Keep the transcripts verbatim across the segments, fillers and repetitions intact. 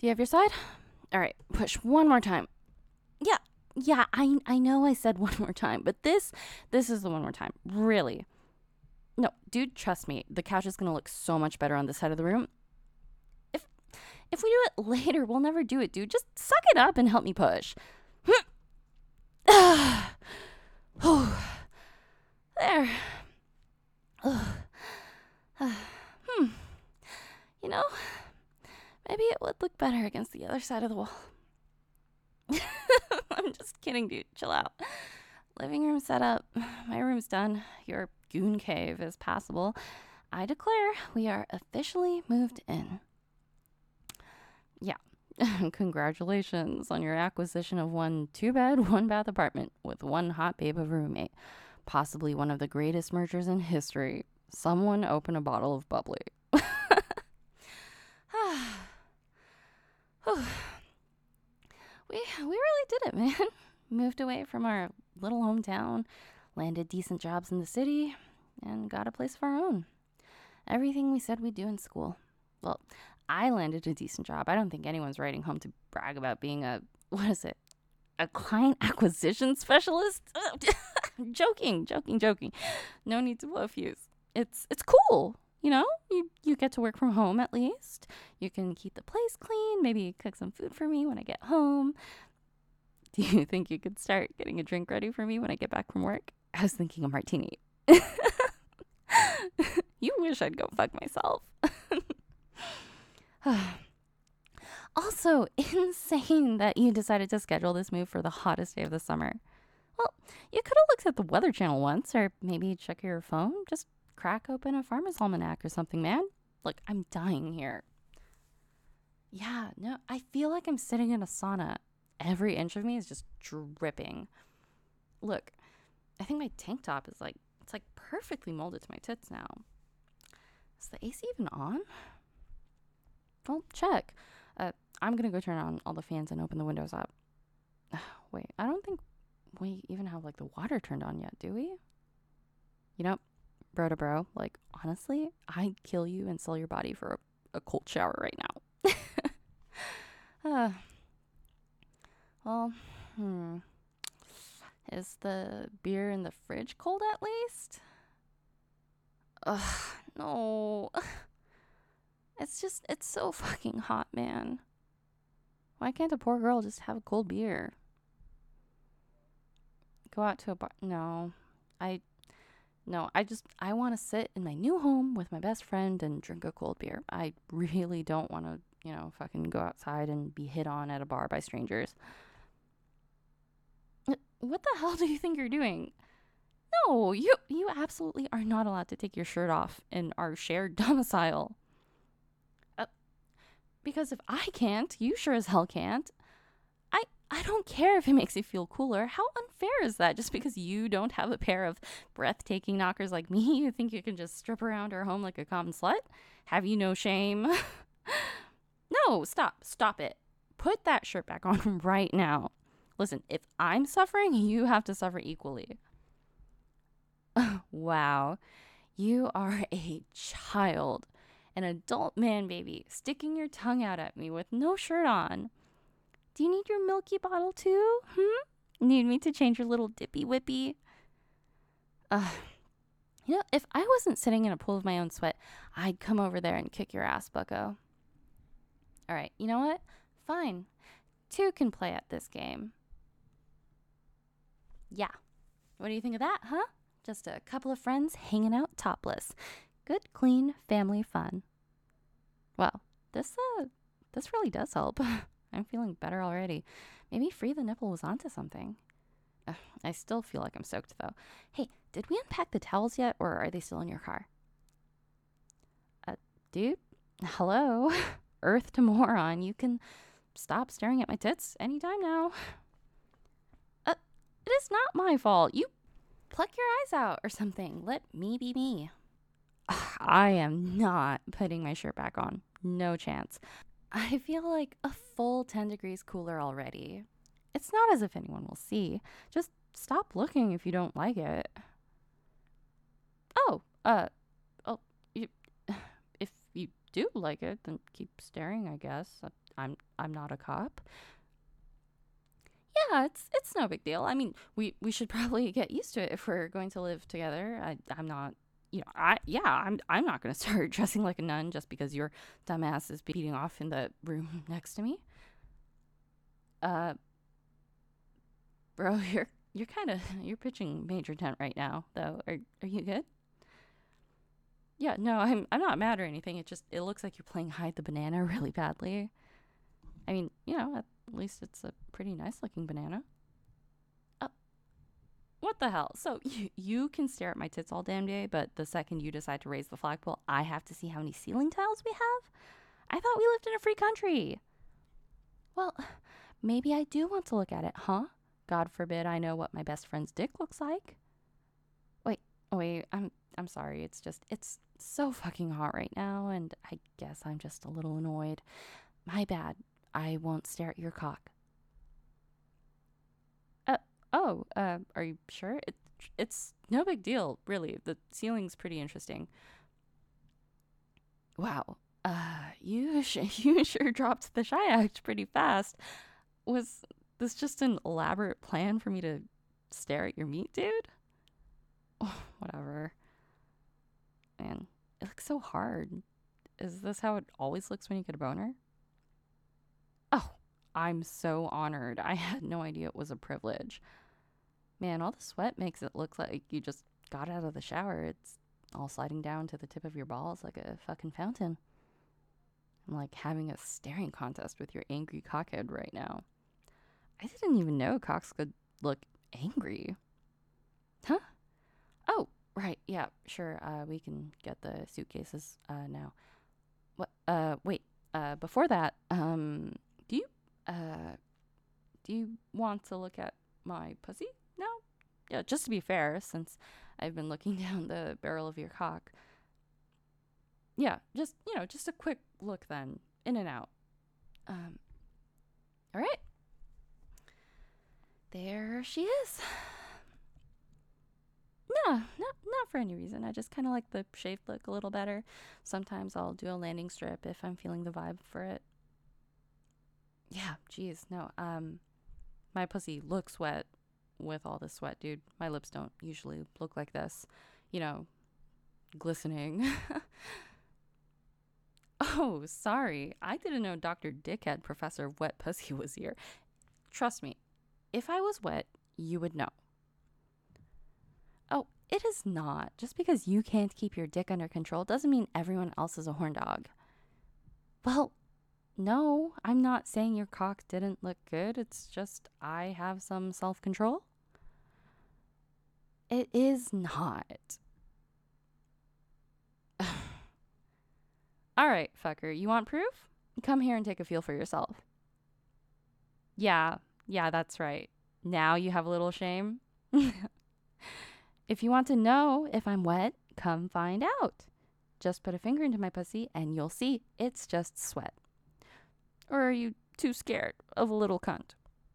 Do you have your side? All right, push one more time. Yeah, yeah, I I know I said one more time, but this this is the one more time. Really. No, dude, trust me. The couch is going to look so much better on this side of the room. If if we do it later, we'll never do it, dude. Just suck it up and help me push. There. hmm. You know, maybe it would look better against the other side of the wall. I'm just kidding, dude. Chill out. Living room set up. My room's done. Your goon cave is passable. I declare we are officially moved in. Yeah. Congratulations on your acquisition of one two-bed, one-bath apartment with one hot babe of a roommate. Possibly one of the greatest mergers in history. Someone open a bottle of bubbly. we we really did it, man. Moved away from our little hometown, landed decent jobs in the city, and got a place of our own. Everything we said we'd do in school. Well, I landed a decent job. I don't think anyone's writing home to brag about being a, what is it, a client acquisition specialist? joking, joking, joking. No need to blow a fuse. It's it's cool, you know? You, you get to work from home at least. You can keep the place clean, maybe cook some food for me when I get home. Do you think you could start getting a drink ready for me when I get back from work? I was thinking a martini. You wish I'd go fuck myself. Also, insane that you decided to schedule this move for the hottest day of the summer. Well, you could have looked at the Weather Channel once, or maybe check your phone. Just crack open a Farmer's Almanac or something, man. Look, I'm dying here. Yeah, no, I feel like I'm sitting in a sauna. Every inch of me is just dripping. Look, I think my tank top is like, it's like perfectly molded to my tits now. Is the A C even on? Well, check. Uh, I'm going to go turn on all the fans and open the windows up. Wait, I don't think we even have like the water turned on yet, do we? You know, bro to bro, like honestly, I'd kill you and sell your body for a, a cold shower right now. uh, well, hmm. Is the beer in the fridge cold at least? Ugh, no. It's just, it's so fucking hot, man. Why can't a poor girl just have a cold beer? Go out to a bar. No. I, no, I just, I want to sit in my new home with my best friend and drink a cold beer. I really don't want to, you know, fucking go outside and be hit on at a bar by strangers. What the hell do you think you're doing? No, you, you absolutely are not allowed to take your shirt off in our shared domicile. Because if I can't, you sure as hell can't. I I don't care if it makes you feel cooler. How unfair is that? Just because you don't have a pair of breathtaking knockers like me, you think you can just strip around our home like a common slut? Have you no shame? No, stop. Stop it. Put that shirt back on right now. Listen, if I'm suffering, you have to suffer equally. Wow. You are a child. An adult man baby sticking your tongue out at me with no shirt on. Do you need your milky bottle too? Hmm? Need me to change your little dippy whippy? Uh, you know, if I wasn't sitting in a pool of my own sweat, I'd come over there and kick your ass, bucko. All right, you know what? Fine. Two can play at this game. Yeah. What do you think of that, huh? Just a couple of friends hanging out topless. Good, clean family fun. Well, this uh, this really does help. I'm feeling better already. Maybe Free the Nipple was onto something. Uh, I still feel like I'm soaked, though. Hey, did we unpack the towels yet, or are they still in your car? Uh, dude? Hello? Earth to moron. You can stop staring at my tits anytime now. Uh, it is not my fault. You pluck your eyes out or something. Let me be me. I am not putting my shirt back on. No chance. I feel like a full ten degrees cooler already. It's not as if anyone will see. Just stop looking if you don't like it. Oh, uh, oh, you, if you do like it, then keep staring, I guess. I'm I'm not a cop. Yeah, it's it's no big deal. I mean, we we should probably get used to it if we're going to live together. I I'm not, you know, I yeah, I'm I'm not going to start dressing like a nun just because your dumbass is beating off in the room next to me. Uh, bro, you're you're kind of you're pitching major tent right now, though. Are are you good? Yeah, no, I'm I'm not mad or anything. It just it looks like you're playing hide the banana really badly. I mean, you know, at least it's a pretty nice looking banana. Uh, what the hell? So you you can stare at my tits all damn day, but the second you decide to raise the flagpole, I have to see how many ceiling tiles we have? I thought we lived in a free country. Well, maybe I do want to look at it, huh? God forbid I know what my best friend's dick looks like. Wait, wait, I'm I'm sorry. It's just it's so fucking hot right now, and I guess I'm just a little annoyed. My bad. I won't stare at your cock. Uh oh, uh are you sure? It it's no big deal, really. The ceiling's pretty interesting. Wow. Uh you sh- you sure dropped the shy act pretty fast. Was this just an elaborate plan for me to stare at your meat, dude? Oh, whatever. Man, it looks so hard. Is this how it always looks when you get a boner? Oh, I'm so honored. I had no idea it was a privilege. Man, all the sweat makes it look like you just got out of the shower. It's all sliding down to the tip of your balls like a fucking fountain. I'm like having a staring contest with your angry cockhead right now. I didn't even know cocks could look angry. Huh? Oh, right. Yeah, sure. Uh, we can get the suitcases uh, now. What? Uh, wait. Uh, before that, um, do you, uh, do you want to look at my pussy now? Yeah, just to be fair, since I've been looking down the barrel of your cock. Yeah, just, you know, just a quick look then, in and out. Um, all right. There she is. No, not not for any reason. I just kind of like the shaved look a little better. Sometimes I'll do a landing strip if I'm feeling the vibe for it. Yeah, geez, no. Um, my pussy looks wet with all this sweat, dude. My lips don't usually look like this, you know, glistening. Oh, sorry. I didn't know Doctor Dickhead, Professor of Wet Pussy, was here. Trust me, if I was wet, you would know. Oh, it is not. Just because you can't keep your dick under control doesn't mean everyone else is a horn dog. Well, no, I'm not saying your cock didn't look good. It's just I have some self control. It is not. All right, fucker. You want proof? Come here and take a feel for yourself. Yeah, yeah, that's right. Now you have a little shame. If you want to know if I'm wet, come find out. Just put a finger into my pussy and you'll see it's just sweat. Or are you too scared of a little cunt?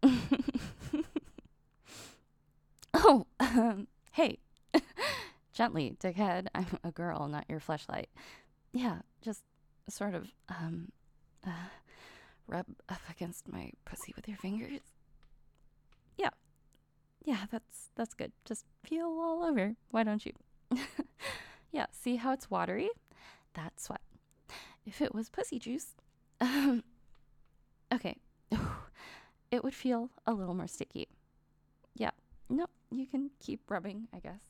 Oh, um, hey. Gently, dickhead. I'm a girl, not your fleshlight. Yeah, just sort of, um, uh, rub up against my pussy with your fingers. Yeah, yeah, that's that's good. Just feel all over. Why don't you? Yeah, see how it's watery? That's sweat. If it was pussy juice, um, okay, it would feel a little more sticky. Yeah, no, you can keep rubbing, I guess.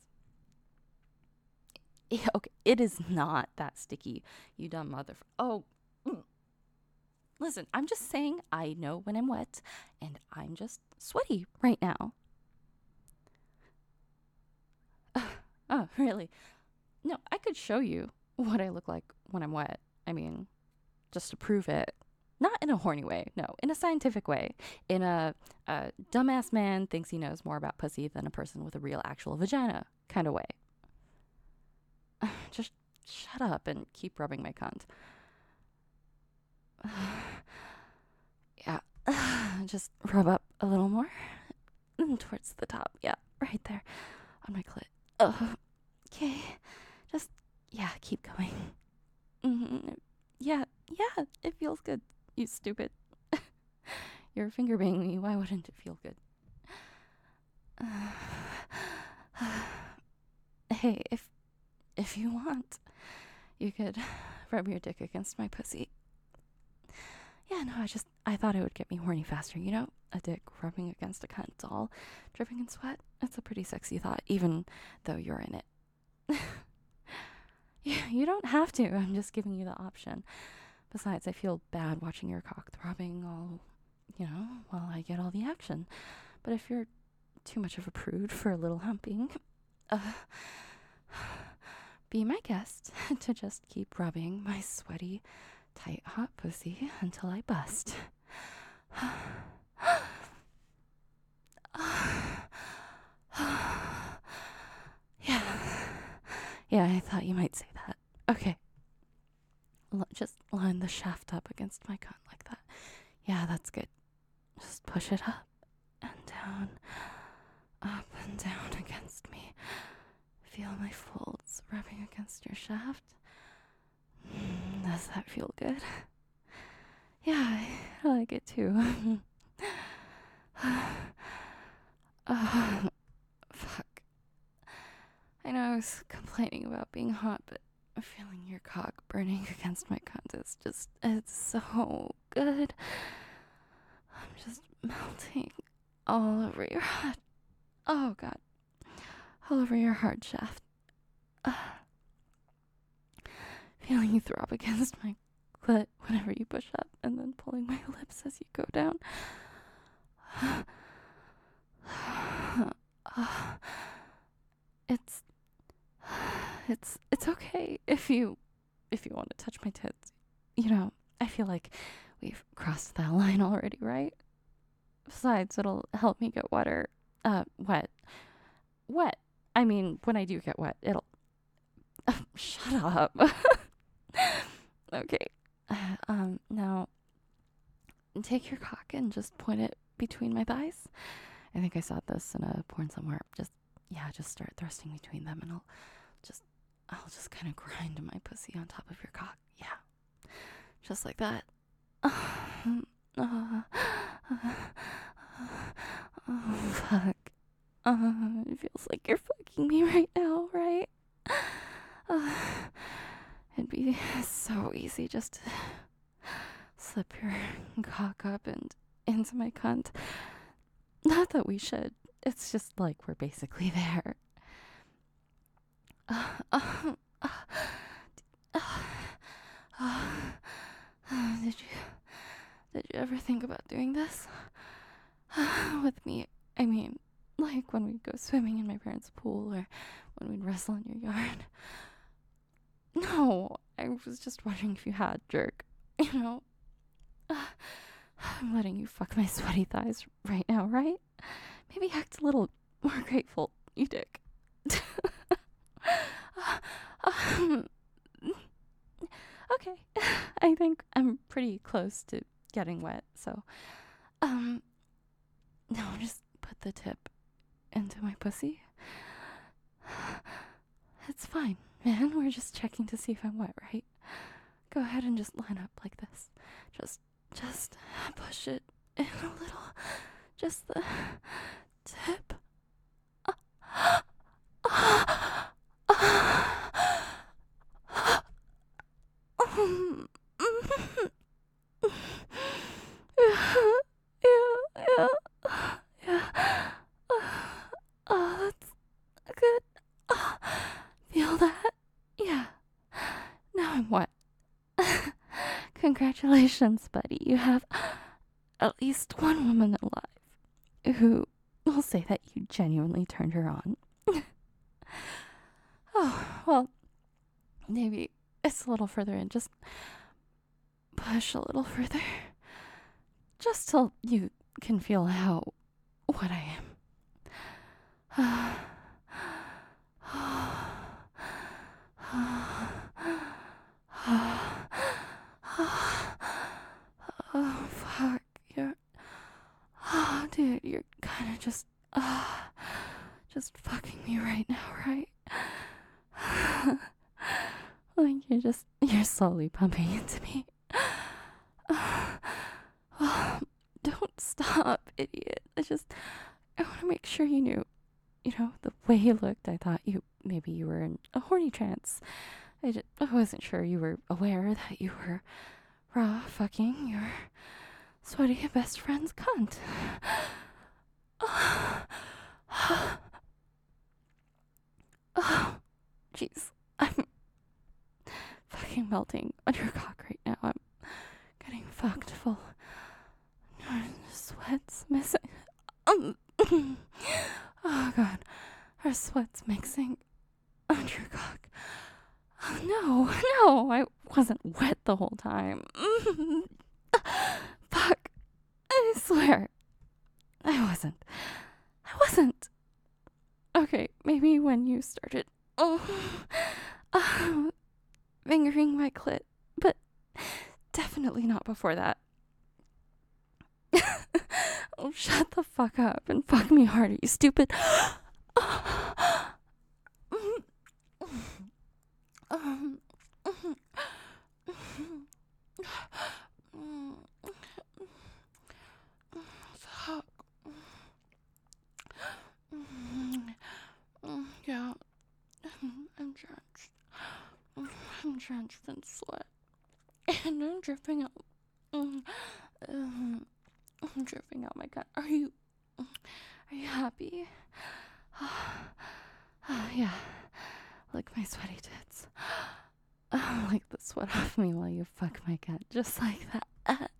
Yeah, okay, it is not that sticky, you dumb mother. Oh, mm. Listen, I'm just saying I know when I'm wet, and I'm just sweaty right now. Oh, really? No, I could show you what I look like when I'm wet. I mean, just to prove it. Not in a horny way, no, in a scientific way. In a, a dumbass man thinks he knows more about pussy than a person with a real actual vagina kind of way. Just shut up and keep rubbing my cunt. Yeah, just rub up a little more towards the top. Yeah, right there on my clit. Oh, okay. Just, yeah, keep going. Mm-hmm. Yeah, yeah, it feels good, you stupid you're finger banging me. Why wouldn't it feel good? Hey, if if you want, you could rub your dick against my pussy. Yeah, no, I just, I thought it would get me horny faster, you know? A dick rubbing against a cunt doll, dripping in sweat. It's a pretty sexy thought, even though you're in it. you, you don't have to. I'm just giving you the option. Besides, I feel bad watching your cock throbbing all, you know, while I get all the action. But if you're too much of a prude for a little humping, uh, be my guest to just keep rubbing my sweaty, tight, hot pussy until I bust. yeah. Yeah, I thought you might say that. Okay. L- just line the shaft up against my cunt like that. Yeah, that's good. Just push it up and down, up and down against me. Feel my folds rubbing against your shaft. Mm, does that feel good? Yeah, I, I like it too. uh, fuck. I know I was complaining about being hot, but feeling your cock burning against my cunt is just, it's so good. I'm just melting all over your hot, oh god, all over your hard shaft. Uh, feeling you throb against my clit whenever you push up, and then pulling my lips as you go down. It's, it's, it's okay if you, if you want to touch my tits. You know, I feel like we've crossed that line already, right? Besides, it'll help me get wetter, uh, wet, wet. I mean, when I do get wet, it'll, uh, shut up. Okay. Uh, um, now, take your cock and just point it between my thighs. I think I saw this in a porn somewhere. Just, yeah, just start thrusting between them, and I'll just, I'll just kind of grind my pussy on top of your cock. Yeah. Just like that. Oh, fuck. Uh, it feels like you're fucking me right now, right? Uh, it'd be so easy just to slip your cock up and into my cunt. Not that we should. It's just like we're basically there. Uh, uh, uh, uh, uh, did you did you ever think about doing this with me? I mean, like when we'd go swimming in my parents' pool, or when we'd wrestle in your yard. No, I was just wondering if you had, jerk. You know? Uh, I'm letting you fuck my sweaty thighs right now, right? Maybe act a little more grateful, you dick. um, okay, I think I'm pretty close to getting wet, so, um, now just put the tip into my pussy. It's fine, man, we're just checking to see if I'm wet, right? Go ahead and just line up like this. Just, just push it in a little. Just the tip. Yeah, yeah, yeah. Oh, that's good. Feel that? Yeah. Now I'm wet. Congratulations, buddy. You have at least one woman alive who will say that you genuinely turned her on. Oh, well, maybe it's a little further in. Just push a little further. Just till you can feel how what I am. Oh, fuck. You're. Oh, dude, you're kind of just. Uh, just fucking me right now, right? Like you're just. You're slowly pumping into me. Well, don't stop, idiot. I just, I want to make sure you knew, you know, the way you looked, I thought you, maybe you were in a horny trance. I, just, I wasn't sure you were aware that you were raw fucking your sweaty best friend's cunt. Oh, jeez. I'm fucking melting on your cock right now. I'm getting fucked full. Sweat's missing. Um, oh god. Our sweat's mixing on your cock. Oh, no, no, I wasn't wet the whole time. Fuck. I swear. I wasn't. I wasn't. Okay, maybe when you started oh, uh, fingering my clit, but definitely not before that. Oh, shut the fuck up and fuck me harder, you stupid. Fuck. Yeah, I'm drenched. I'm drenched in sweat. And I'm dripping out. Um, I'm dripping out my gut. Are you, are you happy? Yeah, like my sweaty tits. Oh, like the sweat off me while you fuck my gut, just like that.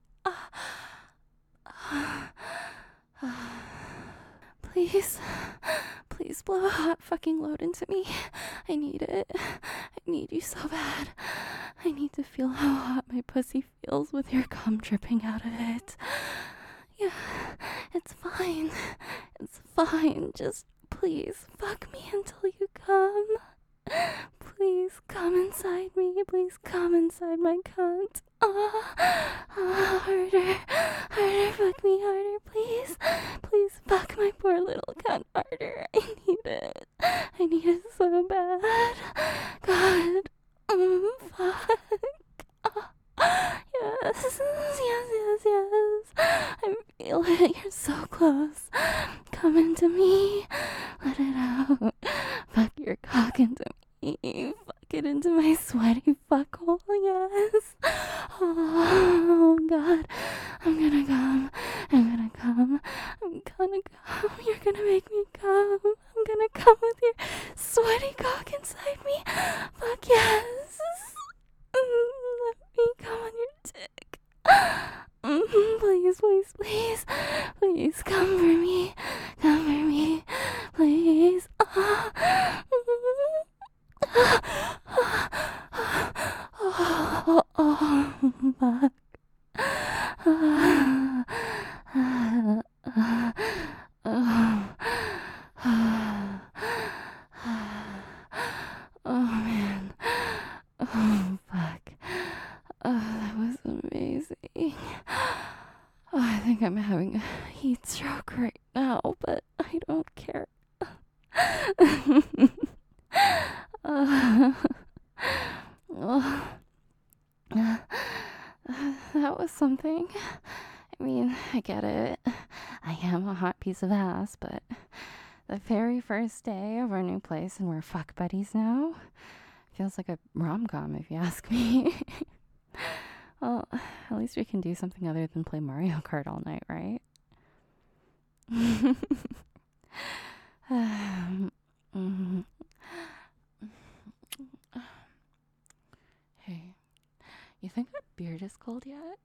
Please, please blow a hot fucking load into me. I need it. I need you so bad. I need to feel how hot my pussy feels with your cum dripping out of it. Yeah, it's fine. It's fine. Just please fuck me until you come. Please come inside me. Please come inside my cunt. Ah, ah, harder, harder, fuck me harder, please. Please fuck my poor little cunt harder. I need it. I need it so bad. God. Mm, fuck. Ah, yes, yes, yes, yes. I feel it. You're so close. Come into me. Let it out. Fuck your cock into me. Fuck it into my sweaty fuckhole. Yes. Oh, God. I'm gonna come. I'm gonna come. I'm gonna come. You're gonna make me come. I'm gonna come with your sweaty cock inside me. Fuck yes. Mm, let me come on your dick. Mm, please, please, please. Please come for me. Come for me. Please. Ah. Oh, oh, fuck. Oh, man. Oh, fuck. Oh, that was amazing. Oh, I think I'm having a heat stroke right now, but I don't care. uh, oh, uh, that was something. I mean, I get it. I am a hot piece of ass, but the very first day of our new place and we're fuck buddies now feels like a rom-com if you ask me. Well, at least we can do something other than play Mario Kart all night, right? um, mm, hey, you think that beard is cold yet?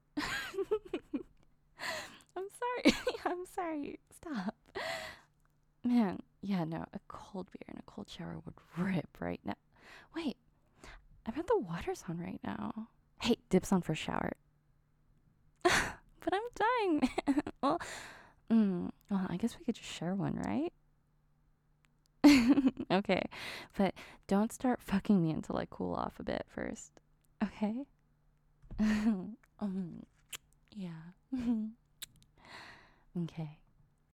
I'm sorry. I'm sorry. Stop. Man, yeah, no, a cold beer and a cold shower would rip right now. Wait, I bet the water's on right now. Hey, dibs on first shower. But I'm dying, man. Well, mm, well, I guess we could just share one, right? Okay, but don't start fucking me until I cool off a bit first. Okay? um, yeah. Okay.